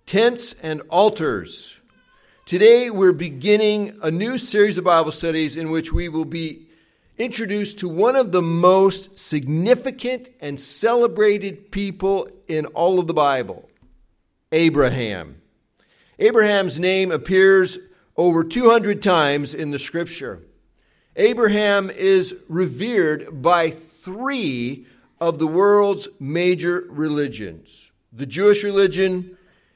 Tents and altars. Today we're beginning a new series of Bible studies in which we will be introduced to one of the most significant and celebrated people in all of the Bible, Abraham. Abraham's name appears over 200 times in the Scripture. Abraham is revered by three of the world's major religions: the Jewish religion,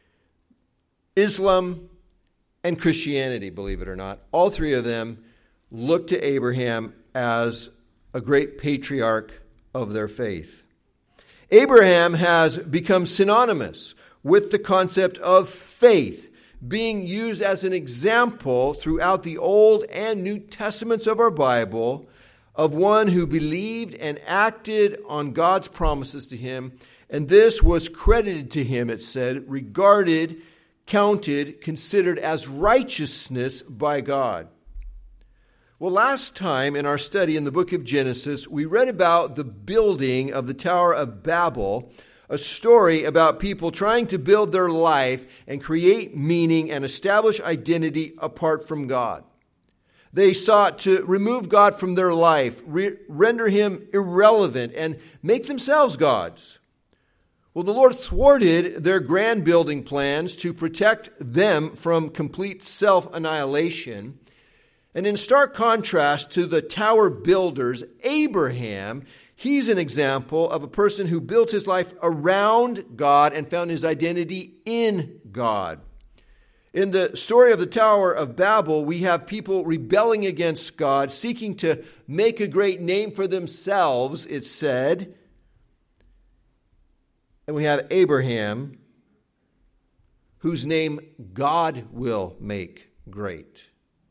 Islam, and Christianity, believe it or not. All three of them look to Abraham as a great patriarch of their faith. Abraham has become synonymous with the concept of faith, being used as an example throughout the Old and New Testaments of our Bible of one who believed and acted on God's promises to him, and this was credited to him, it said, regarded, counted, considered as righteousness by God. Well, last time in our study in the book of Genesis, we read about the building of the Tower of Babel, a story about people trying to build their life and create meaning and establish identity apart from God. They sought to remove God from their life, render him irrelevant, and make themselves gods. Well, the Lord thwarted their grand building plans to protect them from complete self-annihilation. And in stark contrast to the tower builders, Abraham, he's an example of a person who built his life around God and found his identity in God. In the story of the Tower of Babel, we have people rebelling against God, seeking to make a great name for themselves, it's said. And we have Abraham, whose name God will make great.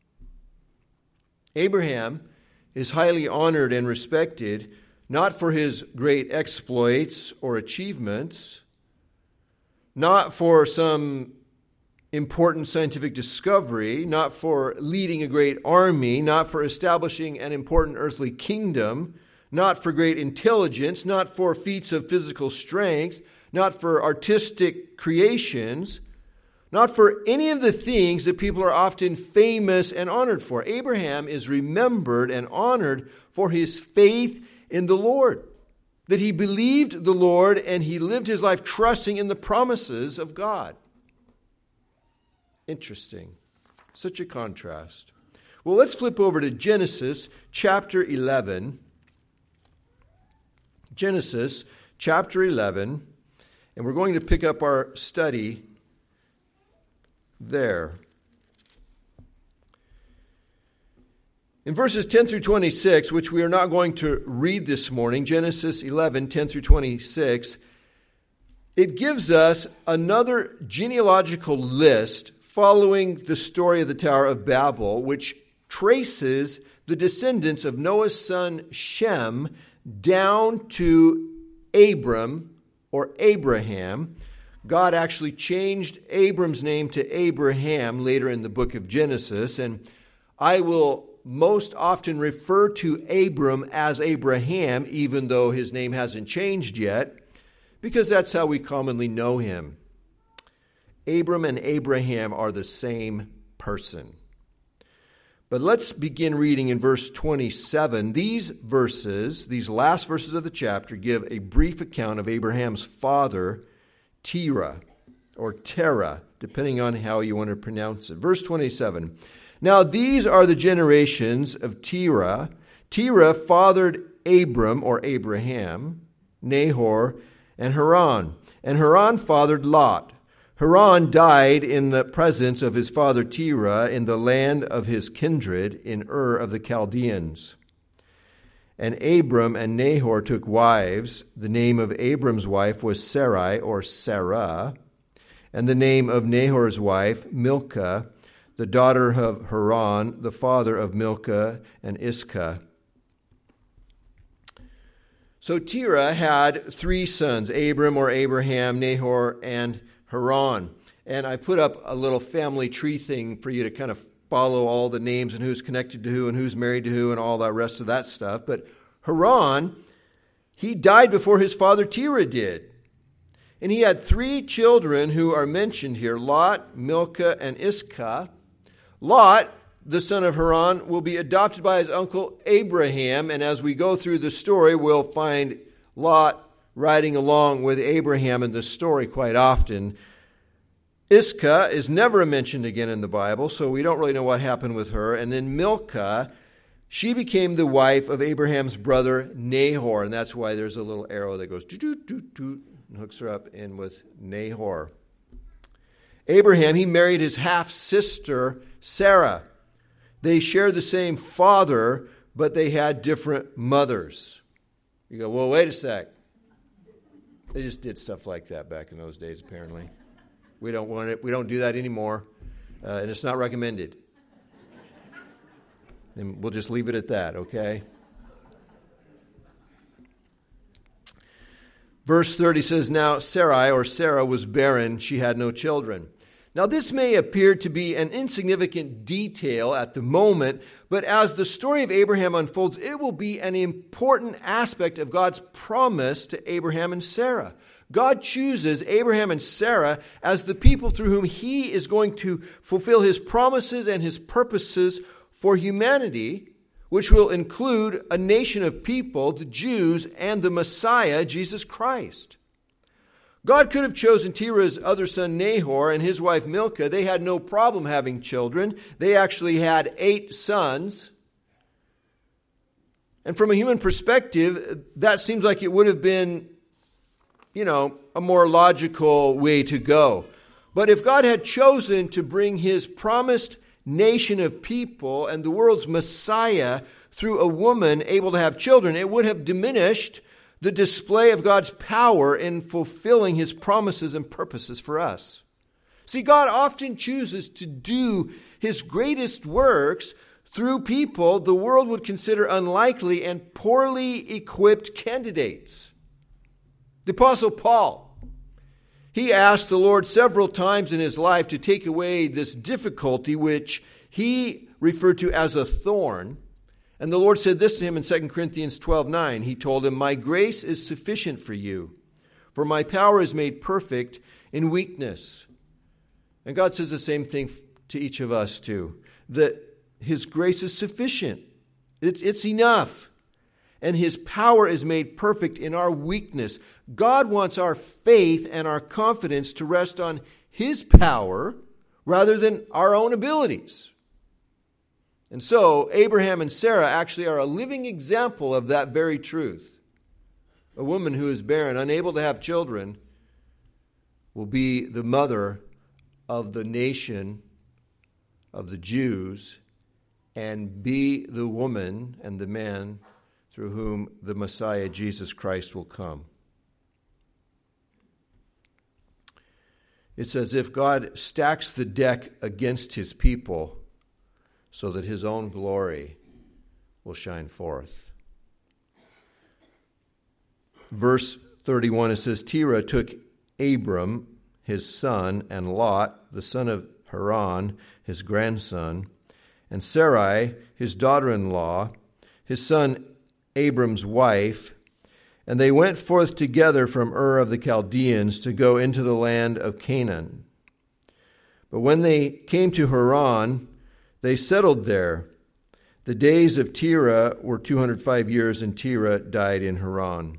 Abraham is highly honored and respected, not for his great exploits or achievements, not for some important scientific discovery, not for leading a great army, not for establishing an important earthly kingdom, not for great intelligence, not for feats of physical strength, not for artistic creations, not for any of the things that people are often famous and honored for. Abraham is remembered and honored for his faith in the Lord, that he believed the Lord and he lived his life trusting in the promises of God. Interesting. Such a contrast. Well, let's flip over to Genesis chapter 11. Genesis chapter 11, and we're going to pick up our study there. In verses 10 through 26, which we are not going to read this morning, Genesis 11, 10 through 26, it gives us another genealogical list following the story of the Tower of Babel, which traces the descendants of Noah's son Shem down to Abram or Abraham. God actually changed Abram's name to Abraham later in the book of Genesis, and I will most often refer to Abram as Abraham, even though his name hasn't changed yet, because that's how we commonly know him. Abram and Abraham are the same person. But let's begin reading in verse 27. These verses, these last verses of the chapter, give a brief account of Abraham's father, Terah, or Terah, depending on how you want to pronounce it. Verse 27. Now these are the generations of Terah. Terah fathered Abram, or Abraham, Nahor, and Haran. And Haran fathered Lot. Haran died in the presence of his father Terah in the land of his kindred in Ur of the Chaldeans. And Abram and Nahor took wives. The name of Abram's wife was Sarai, or Sarah, and the name of Nahor's wife, Milcah, the daughter of Haran, the father of Milcah and Iscah. So Terah had three sons, Abram or Abraham, Nahor, and Haran. And I put up a little family tree thing for you to kind of follow all the names and who's connected to who and who's married to who and all the rest of that stuff. But Haran, he died before his father Terah did. And he had 3 children who are mentioned here, Lot, Milcah, and Iscah. Lot, the son of Haran, will be adopted by his uncle Abraham, and as we go through the story, we'll find Lot riding along with Abraham in the story quite often. Iscah is never mentioned again in the Bible, so we don't really know what happened with her. And then Milcah, she became the wife of Abraham's brother Nahor, and that's why there's a little arrow that goes and hooks her up in with Nahor. Abraham, he married his half-sister Sarah. They shared the same father, but they had different mothers. You go, well, wait a sec. They just did stuff like that back in those days, apparently. We don't want it. We don't do that anymore, and it's not recommended. And we'll just leave it at that, okay? Verse 30 says, now Sarai, or Sarah, was barren. She had no children. Now, this may appear to be an insignificant detail at the moment, but as the story of Abraham unfolds, it will be an important aspect of God's promise to Abraham and Sarah. God chooses Abraham and Sarah as the people through whom he is going to fulfill his promises and his purposes for humanity, which will include a nation of people, the Jews, and the Messiah, Jesus Christ. God could have chosen Terah's other son Nahor and his wife Milcah. They had no problem having children. They actually had 8 sons. And from a human perspective, that seems like it would have been, a more logical way to go. But if God had chosen to bring his promised nation of people and the world's Messiah through a woman able to have children, it would have diminished the display of God's power in fulfilling his promises and purposes for us. See, God often chooses to do his greatest works through people the world would consider unlikely and poorly equipped candidates. The Apostle Paul, he asked the Lord several times in his life to take away this difficulty, which he referred to as a thorn. And the Lord said this to him in 2 Corinthians 12:9. He told him, my grace is sufficient for you, for my power is made perfect in weakness. And God says the same thing to each of us too, that his grace is sufficient. It's enough. And his power is made perfect in our weakness. God wants our faith and our confidence to rest on his power rather than our own abilities. And so, Abraham and Sarah actually are a living example of that very truth. A woman who is barren, unable to have children, will be the mother of the nation of the Jews and be the woman and the man through whom the Messiah, Jesus Christ, will come. It's as if God stacks the deck against his people so that his own glory will shine forth. Verse 31, it says, Terah took Abram, his son, and Lot, the son of Haran, his grandson, and Sarai, his daughter-in-law, his son Abram's wife, and they went forth together from Ur of the Chaldeans to go into the land of Canaan. But when they came to Haran, they settled there. The days of Terah were 205 years, and Terah died in Haran.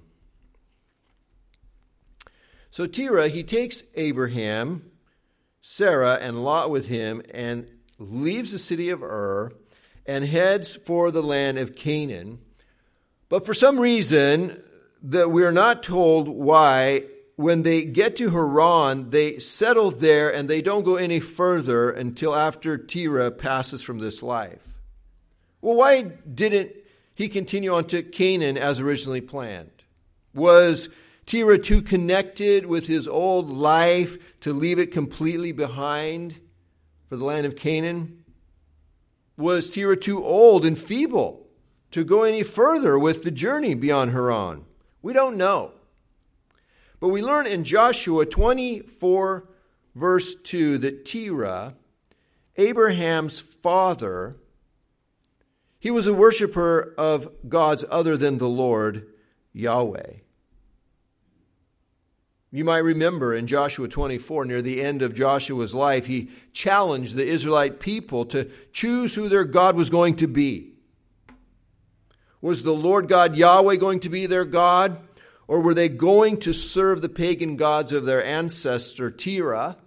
So Terah, he takes Abraham, Sarah, and Lot with him, and leaves the city of Ur and heads for the land of Canaan. But for some reason that we're not told why, when they get to Haran, they settle there and they don't go any further until after Terah passes from this life. Well, why didn't he continue on to Canaan as originally planned? Was Terah too connected with his old life to leave it completely behind for the land of Canaan? Was Terah too old and feeble to go any further with the journey beyond Haran? We don't know. But we learn in Joshua 24, verse 2, that Terah, Abraham's father, he was a worshiper of gods other than the Lord, Yahweh. You might remember in Joshua 24, near the end of Joshua's life, he challenged the Israelite people to choose who their God was going to be. Was the Lord God Yahweh going to be their God? Or were they going to serve the pagan gods of their ancestor, Terah?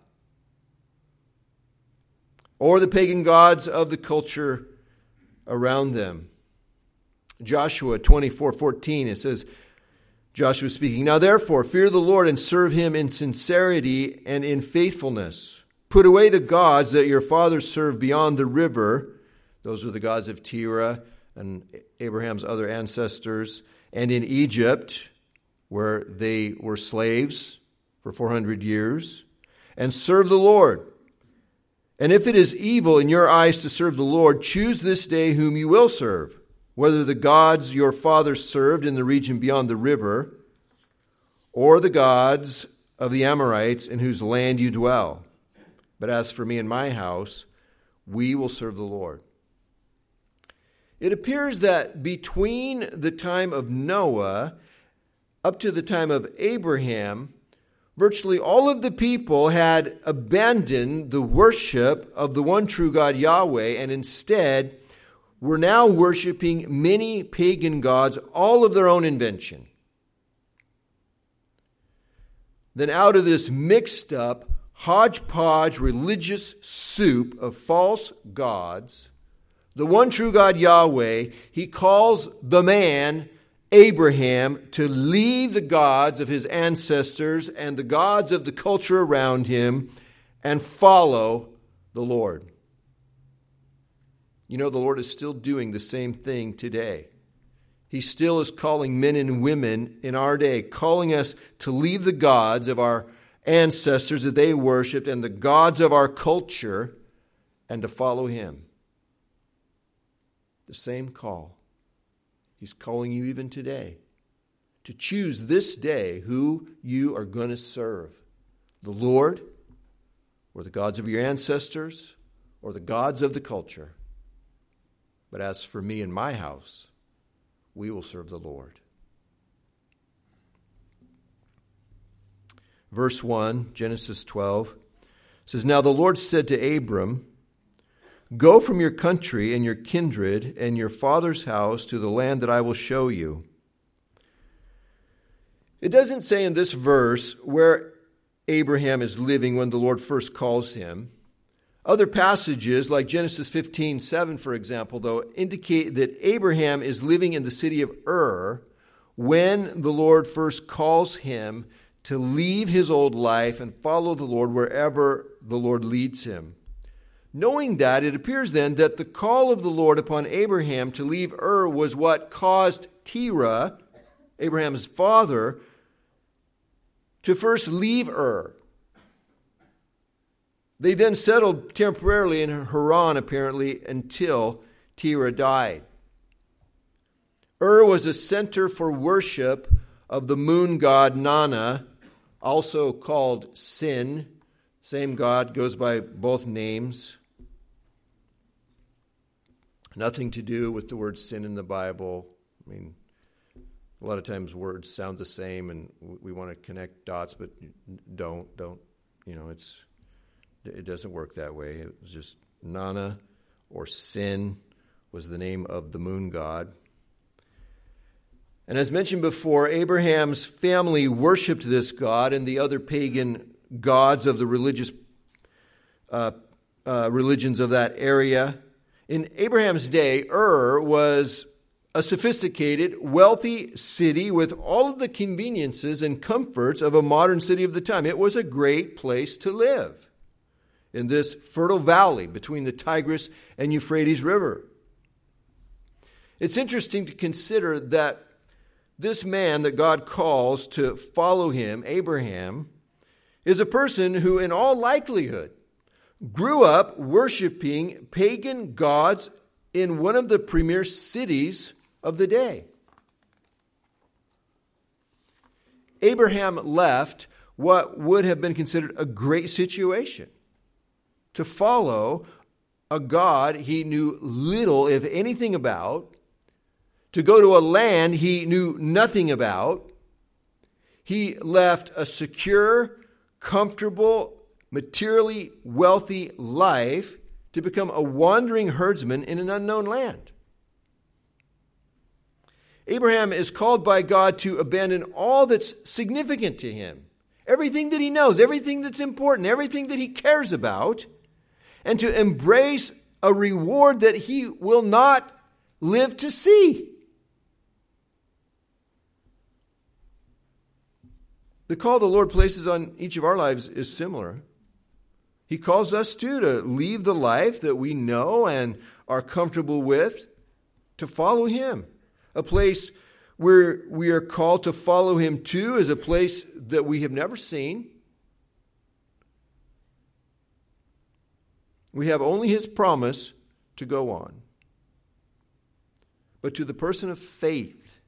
Or the pagan gods of the culture around them? Joshua 24:14, it says, Joshua speaking, "Now therefore, fear the Lord and serve him in sincerity and in faithfulness. Put away the gods that your fathers served beyond the river." Those were the gods of Terah and Abraham's other ancestors. "And in Egypt, where they were slaves for 400 years. And serve the Lord. And if it is evil in your eyes to serve the Lord, choose this day whom you will serve, whether the gods your fathers served in the region beyond the river, or the gods of the Amorites in whose land you dwell. But as for me and my house, we will serve the Lord." It appears that between the time of Noah up to the time of Abraham, virtually all of the people had abandoned the worship of the one true God Yahweh, and instead were now worshiping many pagan gods, all of their own invention. Then out of this mixed up, hodgepodge religious soup of false gods, the one true God Yahweh, he calls the man Abraham to leave the gods of his ancestors and the gods of the culture around him and follow the Lord. You know, the Lord is still doing the same thing today. He still is calling men and women in our day, calling us to leave the gods of our ancestors that they worshipped and the gods of our culture and to follow him. The same call. He's calling you even today to choose this day who you are going to serve. The Lord, or the gods of your ancestors, or the gods of the culture. But as for me and my house, we will serve the Lord. Verse 1, Genesis 12, says, "Now the Lord said to Abram, go from your country and your kindred and your father's house to the land that I will show you." It doesn't say in this verse where Abraham is living when the Lord first calls him. Other passages, like Genesis 15:7, for example, though, indicate that Abraham is living in the city of Ur when the Lord first calls him to leave his old life and follow the Lord wherever the Lord leads him. Knowing that, it appears then that the call of the Lord upon Abraham to leave Ur was what caused Terah, Abraham's father, to first leave Ur. They then settled temporarily in Haran, apparently, until Terah died. Ur was a center for worship of the moon god Nana, also called Sin. Same god, goes by both names. Nothing to do with the word sin in the Bible. I mean, a lot of times words sound the same and we want to connect dots, but don't. You know, it doesn't work that way. It was just Nana, or Sin, was the name of the moon god. And as mentioned before, Abraham's family worshipped this god and the other pagan gods of the religions of that area. In Abraham's day, Ur was a sophisticated, wealthy city with all of the conveniences and comforts of a modern city of the time. It was a great place to live in this fertile valley between the Tigris and Euphrates River. It's interesting to consider that this man that God calls to follow him, Abraham, is a person who in all likelihood grew up worshiping pagan gods in one of the premier cities of the day. Abraham left what would have been considered a great situation to follow a God he knew little, if anything, about, to go to a land he knew nothing about. He left a secure, comfortable, materially wealthy life to become a wandering herdsman in an unknown land. Abraham is called by God to abandon all that's significant to him, everything that he knows, everything that's important, everything that he cares about, and to embrace a reward that he will not live to see. The call the Lord places on each of our lives is similar. He calls us to leave the life that we know and are comfortable with, to follow him. A place where we are called to follow him to is a place that we have never seen. We have only his promise to go on. But to the person of faith,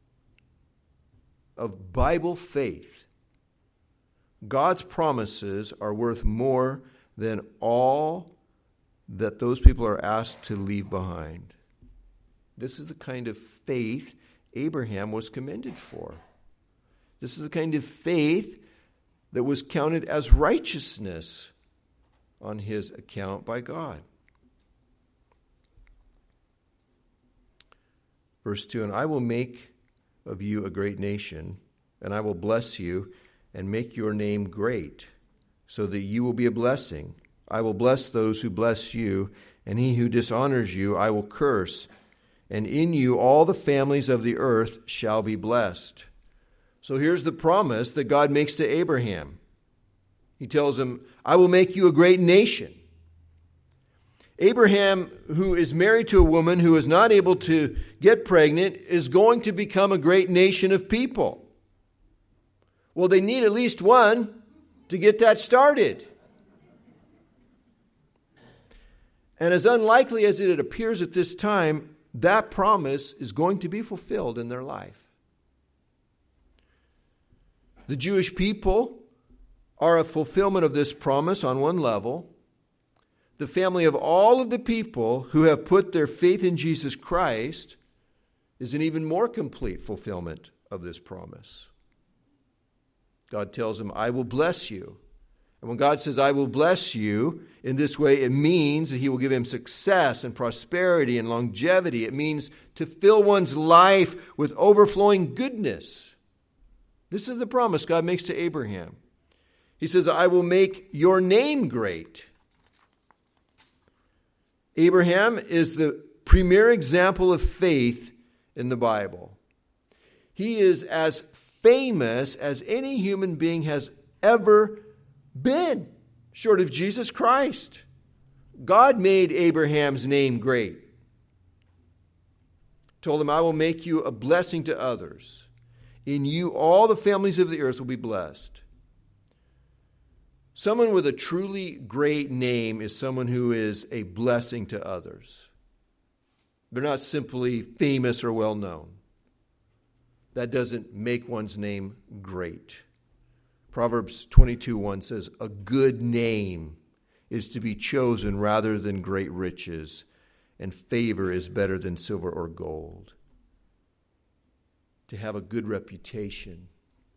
of Bible faith, God's promises are worth more than all that those people are asked to leave behind. This is the kind of faith Abraham was commended for. This is the kind of faith that was counted as righteousness on his account by God. Verse 2, and I will make of you a great nation, and I will bless you and make your name great, so that you will be a blessing. I will bless those who bless you, and he who dishonors you I will curse. And in you all the families of the earth shall be blessed. So here's the promise that God makes to Abraham. He tells him, I will make you a great nation. Abraham, who is married to a woman who is not able to get pregnant, is going to become a great nation of people. Well, they need at least one to get that started. And as unlikely as it appears at this time, that promise is going to be fulfilled in their life. The Jewish people are a fulfillment of this promise on one level. The family of all of the people who have put their faith in Jesus Christ is an even more complete fulfillment of this promise. God tells them, I will bless you. And when God says, I will bless you, in this way, it means that he will give him success and prosperity and longevity. It means to fill one's life with overflowing goodness. This is the promise God makes to Abraham. He says, I will make your name great. Abraham is the premier example of faith in the Bible. He is as famous as any human being has ever been, short of Jesus Christ. God made Abraham's name great. Told him, I will make you a blessing to others. In you all the families of the earth will be blessed. Someone with a truly great name is someone who is a blessing to others. They're not simply famous or well known. That doesn't make one's name great. Proverbs 22:1 says, a good name is to be chosen rather than great riches, and favor is better than silver or gold. To have a good reputation,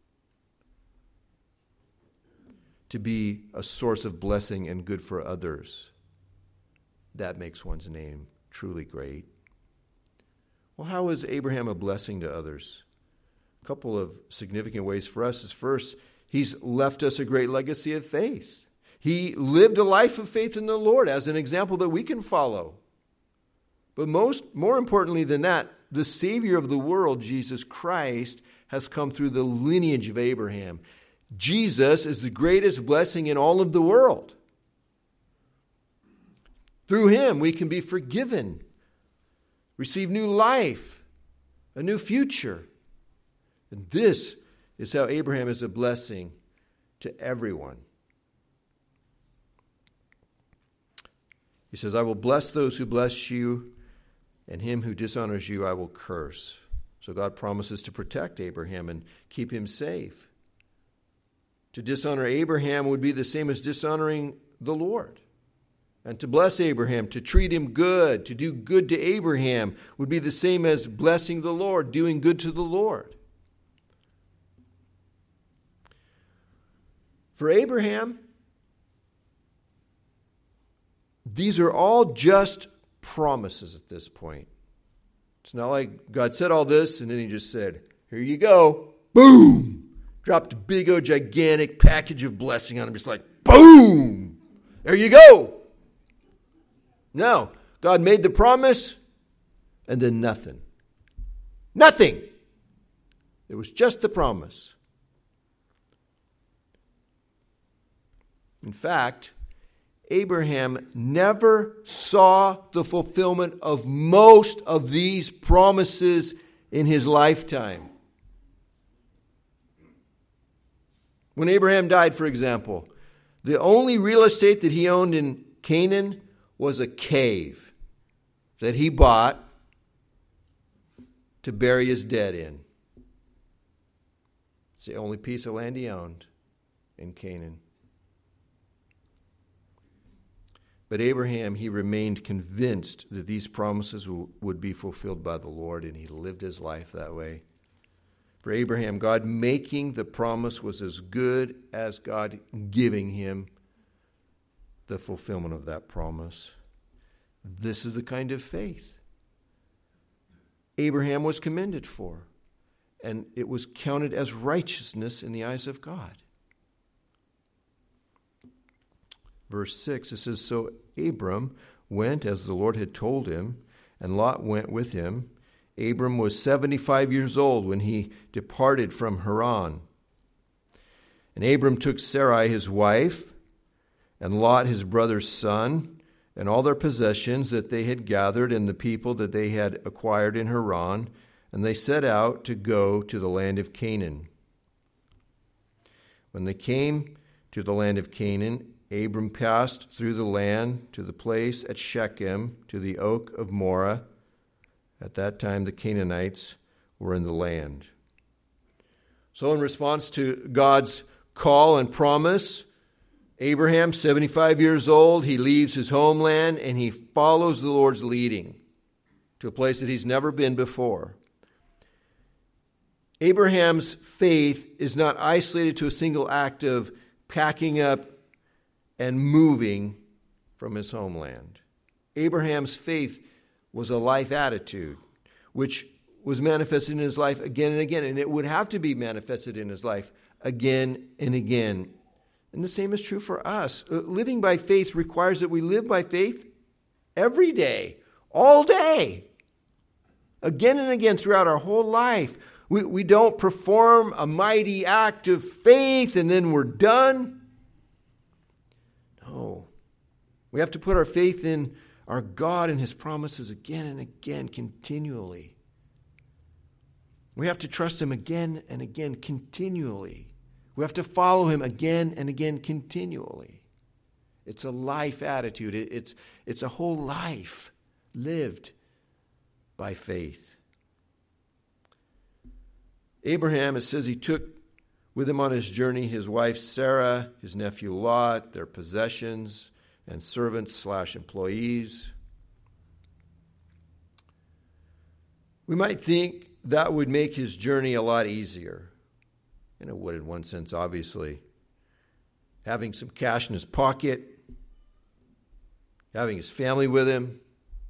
to be a source of blessing and good for others, that makes one's name truly great. Well, how is Abraham a blessing to others? A couple of significant ways for us is, first, he's left us a great legacy of faith. He lived a life of faith in the Lord as an example that we can follow. But more importantly than that, the Savior of the world, Jesus Christ, has come through the lineage of Abraham. Jesus is the greatest blessing in all of the world. Through him, we can be forgiven, receive new life, a new future. And this is how Abraham is a blessing to everyone. He says, I will bless those who bless you, and him who dishonors you I will curse. So God promises to protect Abraham and keep him safe. To dishonor Abraham would be the same as dishonoring the Lord. And to bless Abraham, to treat him good, to do good to Abraham would be the same as blessing the Lord, doing good to the Lord. For Abraham, these are all just promises at this point. It's not like God said all this and then he just said, here you go. Boom. Dropped a big old gigantic package of blessing on him. Just like, boom. There you go. No. God made the promise and then nothing. Nothing. It was just the promise. In fact, Abraham never saw the fulfillment of most of these promises in his lifetime. When Abraham died, for example, the only real estate that he owned in Canaan was a cave that he bought to bury his dead in. It's the only piece of land he owned in Canaan. But Abraham, he remained convinced that these promises would be fulfilled by the Lord, and he lived his life that way. For Abraham, God making the promise was as good as God giving him the fulfillment of that promise. This is the kind of faith Abraham was commended for, and it was counted as righteousness in the eyes of God. Verse 6, it says, so Abram went as the Lord had told him, and Lot went with him. Abram was 75 years old when he departed from Haran. And Abram took Sarai his wife, and Lot his brother's son, and all their possessions that they had gathered, and the people that they had acquired in Haran, and they set out to go to the land of Canaan. When they came to the land of Canaan, Abram passed through the land to the place at Shechem, to the oak of Moreh. At that time, the Canaanites were in the land. So in response to God's call and promise, Abraham, 75 years old, he leaves his homeland and he follows the Lord's leading to a place that he's never been before. Abraham's faith is not isolated to a single act of packing up and moving from his homeland. Abraham's faith was a life attitude, which was manifested in his life again and again, and it would have to be manifested in his life again and again. And the same is true for us. Living by faith requires that we live by faith every day, all day, again and again throughout our whole life. We don't perform a mighty act of faith and then we're done. No. We have to put our faith in our God and his promises again and again, continually. We have to trust him again and again, continually. We have to follow him again and again, continually. It's a life attitude. It's a whole life lived by faith. Abraham, it says he took with him on his journey his wife Sarah, his nephew Lot, their possessions, and servants/employees. We might think that would make his journey a lot easier. And it would in one sense, obviously. Having some cash in his pocket, having his family with him,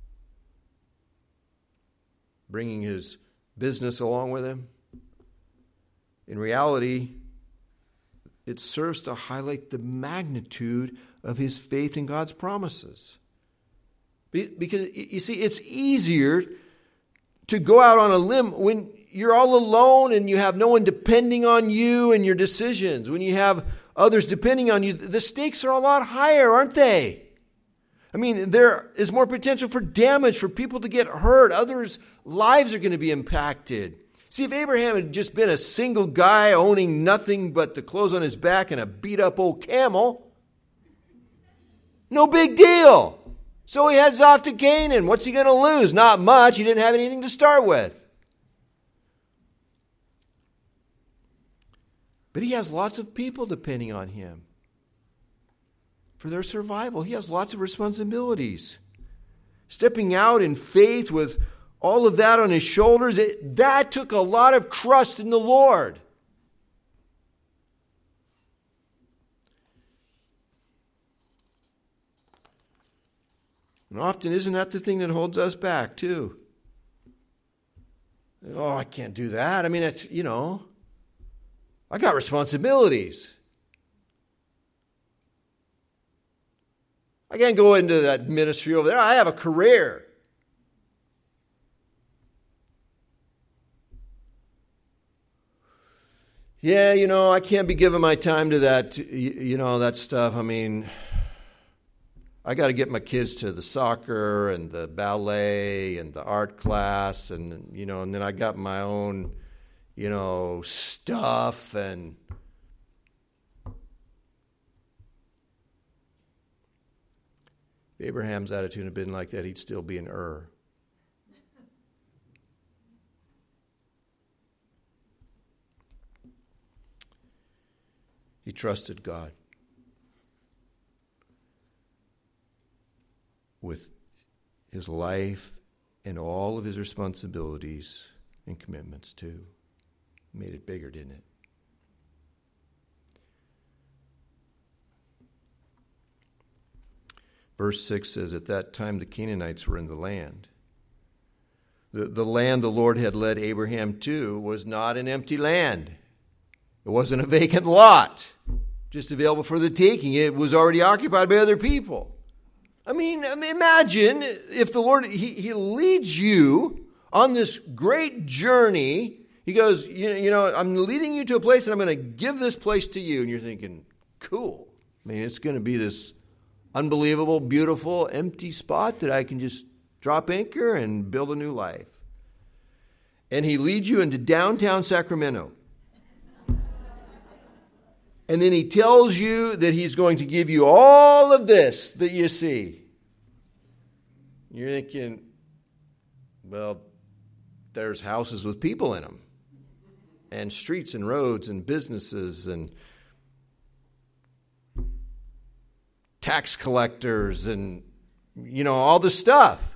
bringing his business along with him. In reality, it serves to highlight the magnitude of his faith in God's promises. Because, you see, it's easier to go out on a limb when you're all alone and you have no one depending on you and your decisions. When you have others depending on you, the stakes are a lot higher, aren't they? I mean, there is more potential for damage, for people to get hurt. Others' lives are going to be impacted. See, if Abraham had just been a single guy owning nothing but the clothes on his back and a beat-up old camel, no big deal. So he heads off to Canaan. What's he going to lose? Not much. He didn't have anything to start with. But he has lots of people depending on him for their survival. He has lots of responsibilities. Stepping out in faith with all of that on his shoulders, that took a lot of trust in the Lord. And often, isn't that the thing that holds us back, too? Oh, I can't do that. I mean, it's, I got responsibilities. I can't go into that ministry over there. I have a career. Yeah, I can't be giving my time to that, that stuff. I mean, I got to get my kids to the soccer and the ballet and the art class, and and then I got my own, stuff. And if Abraham's attitude had been like that, he'd still be in Ur. He trusted God with his life and all of his responsibilities and commitments too. Made it bigger, didn't it? Verse 6 says, at that time the Canaanites were in the land. The land the Lord had led Abraham to was not an empty land. It wasn't a vacant lot, just available for the taking. It was already occupied by other people. I mean, imagine if the Lord, he leads you on this great journey. He goes, I'm leading you to a place and I'm going to give this place to you. And you're thinking, cool. I mean, it's going to be this unbelievable, beautiful, empty spot that I can just drop anchor and build a new life. And he leads you into downtown Sacramento. And then he tells you that he's going to give you all of this that you see. You're thinking, well, there's houses with people in them. And streets and roads and businesses and tax collectors and, all the stuff.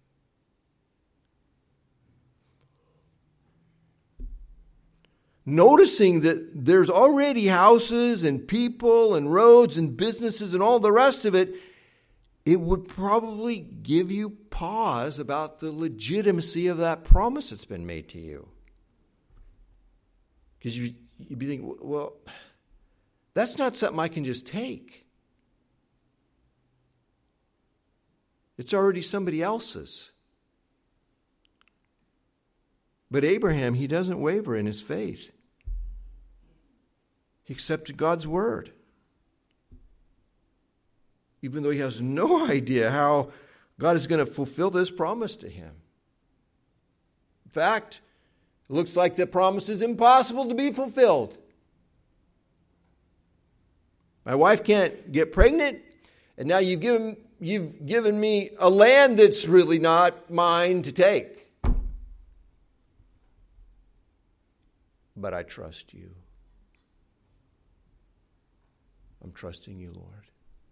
Noticing that there's already houses and people and roads and businesses and all the rest of it, it would probably give you pause about the legitimacy of that promise that's been made to you. Because you'd be thinking, well, that's not something I can just take. It's already somebody else's. But Abraham, he doesn't waver in his faith. He accepted God's word, even though he has no idea how God is going to fulfill this promise to him. In fact, it looks like the promise is impossible to be fulfilled. My wife can't get pregnant, and now you've given me a land that's really not mine to take. But I trust you. I'm trusting you, Lord.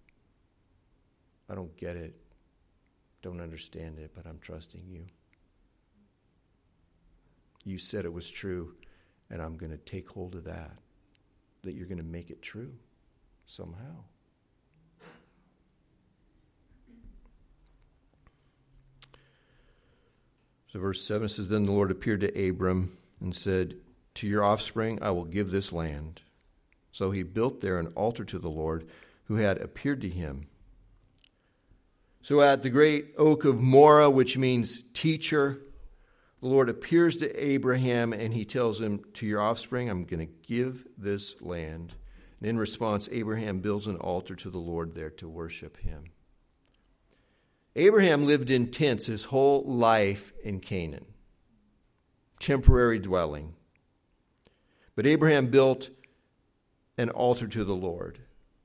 I don't get it, don't understand it, but I'm trusting you. You said it was true, and I'm going to take hold of that you're going to make it true somehow. So verse 7 says, then the Lord appeared to Abram and said, to your offspring I will give this land. So he built there an altar to the Lord who had appeared to him. So at the great oak of Moreh, which means teacher, the Lord appears to Abraham and he tells him, to your offspring I'm going to give this land. And in response, Abraham builds an altar to the Lord there to worship him. Abraham lived in tents his whole life in Canaan. Temporary dwelling. But Abraham built an altar to the Lord.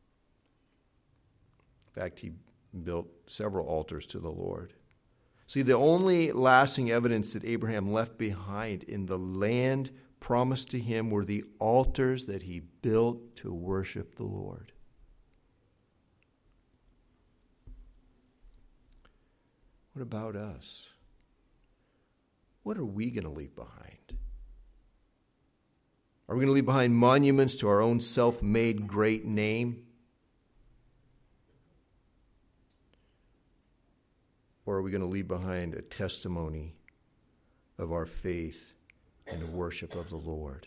In fact, he built several altars to the Lord. See, the only lasting evidence that Abraham left behind in the land promised to him were the altars that he built to worship the Lord. What about us? What are we going to leave behind? Are we going to leave behind monuments to our own self-made great name? Or are we going to leave behind a testimony of our faith and the worship of the Lord?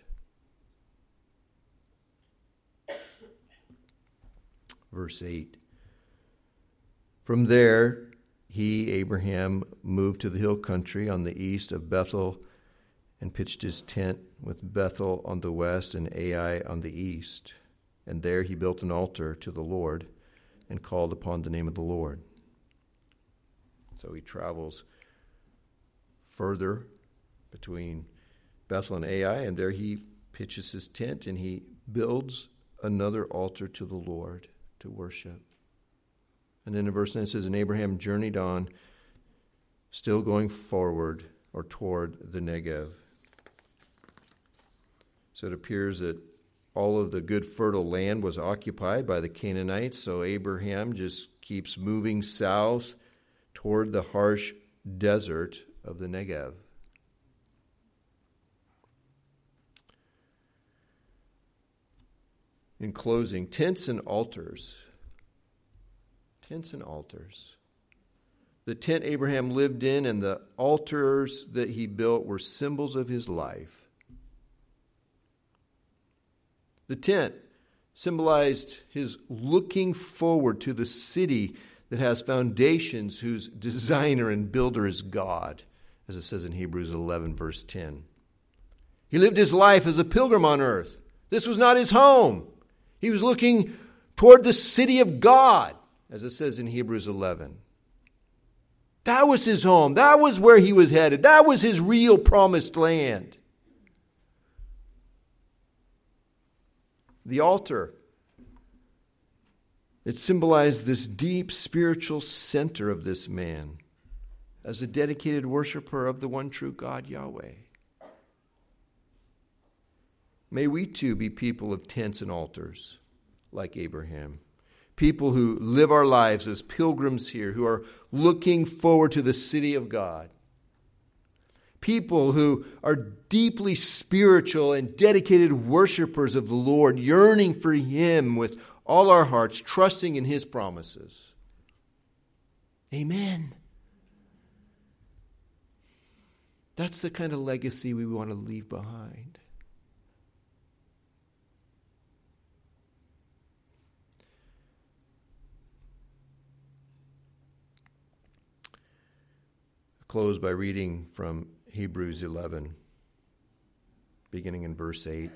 Verse 8. From there, he, Abraham, moved to the hill country on the east of Bethel and pitched his tent with Bethel on the west and Ai on the east. And there he built an altar to the Lord and called upon the name of the Lord. So he travels further between Bethel and Ai, and there he pitches his tent and he builds another altar to the Lord to worship. And then in verse 9 it says, and Abraham journeyed on, still going forward or toward the Negev. So it appears that all of the good fertile land was occupied by the Canaanites, so Abraham just keeps moving south toward the harsh desert of the Negev. In closing, tents and altars. Tents and altars. The tent Abraham lived in and the altars that he built were symbols of his life. The tent symbolized his looking forward to the city that has foundations, whose designer and builder is God, as it says in Hebrews 11, verse 10. He lived his life as a pilgrim on earth. This was not his home. He was looking toward the city of God, as it says in Hebrews 11. That was his home. That was where he was headed. That was his real promised land. The altar, it symbolized this deep spiritual center of this man as a dedicated worshiper of the one true God, Yahweh. May we too be people of tents and altars like Abraham. People who live our lives as pilgrims here, who are looking forward to the city of God. People who are deeply spiritual and dedicated worshipers of the Lord, yearning for Him with all our hearts, trusting in His promises. Amen. That's the kind of legacy we want to leave behind. I'll close by reading from Hebrews 11, beginning in verse 8. It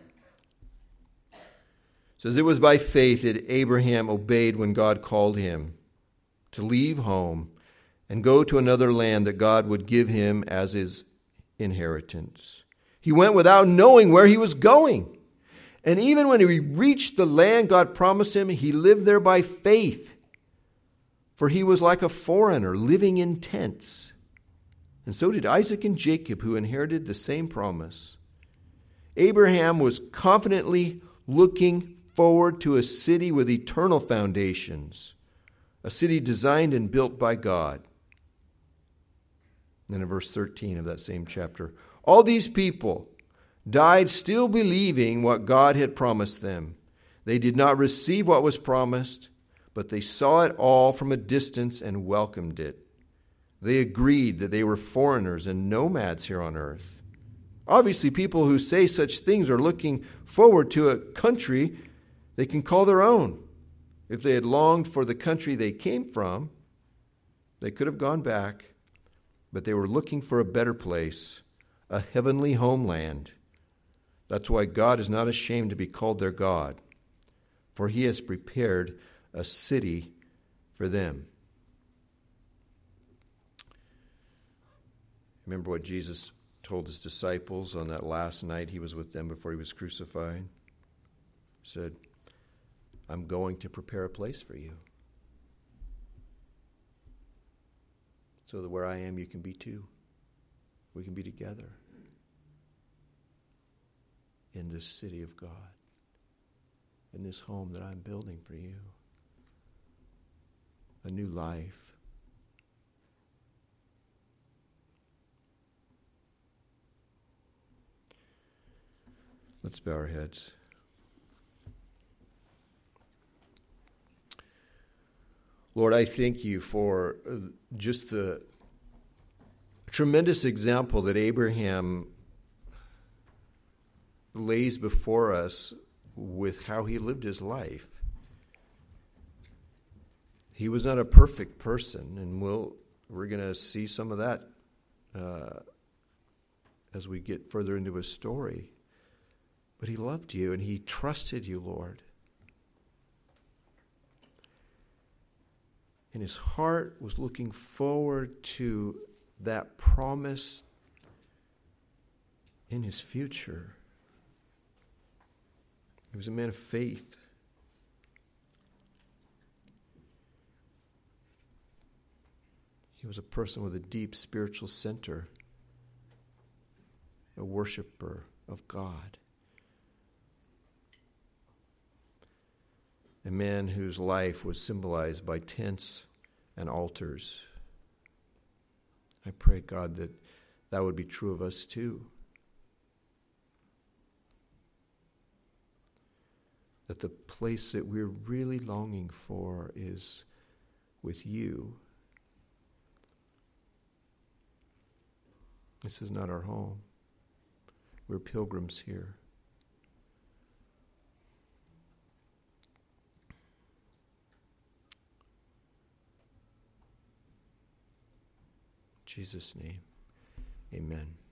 says, it was by faith that Abraham obeyed when God called him to leave home and go to another land that God would give him as his inheritance. He went without knowing where he was going. And even when he reached the land God promised him, he lived there by faith. For he was like a foreigner living in tents. And so did Isaac and Jacob, who inherited the same promise. Abraham was confidently looking forward to a city with eternal foundations, a city designed and built by God. And in verse 13 of that same chapter, all these people died still believing what God had promised them. They did not receive what was promised, but they saw it all from a distance and welcomed it. They agreed that they were foreigners and nomads here on earth. Obviously, people who say such things are looking forward to a country they can call their own. If they had longed for the country they came from, they could have gone back, but they were looking for a better place, a heavenly homeland. That's why God is not ashamed to be called their God, for He has prepared a city for them. Remember what Jesus told His disciples on that last night He was with them before He was crucified? He said, I'm going to prepare a place for you, so that where I am, you can be too. We can be together in this city of God, in this home that I'm building for you. A new life. Let's bow our heads. Lord, I thank you for just the tremendous example that Abraham lays before us with how he lived his life. He was not a perfect person, and we're going to see some of that as we get further into his story. But he loved you, and he trusted you, Lord. And his heart was looking forward to that promise in his future. He was a man of faith. He was a person with a deep spiritual center, a worshiper of God. A man whose life was symbolized by tents and altars. I pray, God, that that would be true of us too. That the place that we're really longing for is with you. This is not our home. We're pilgrims here. In Jesus' name, amen.